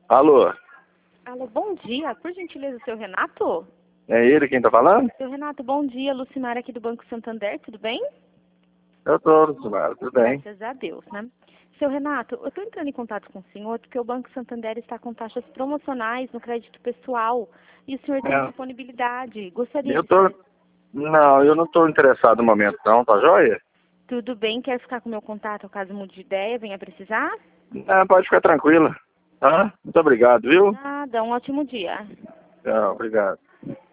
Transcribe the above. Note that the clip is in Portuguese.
Alô? Alô, bom dia. Por gentileza, seu Renato? É ele quem tá falando? Seu Renato, bom dia. Lucimara aqui do Banco Santander, tudo bem? Eu tô, Lucimara, tudo bem. Graças a Deus, né? Seu Renato, eu estou entrando em contato com o senhor porque o Banco Santander está com taxas promocionais no crédito pessoal e o senhor tem disponibilidade. Gostaria Eu de tô... saber. Não, eu não tô interessado no momento não, tá joia? Tudo bem? Quer ficar com o meu contato caso mude de ideia, venha precisar? Não, pode ficar tranquila. Tá? Muito obrigado, viu? Nada, um ótimo dia. Tchau, obrigado.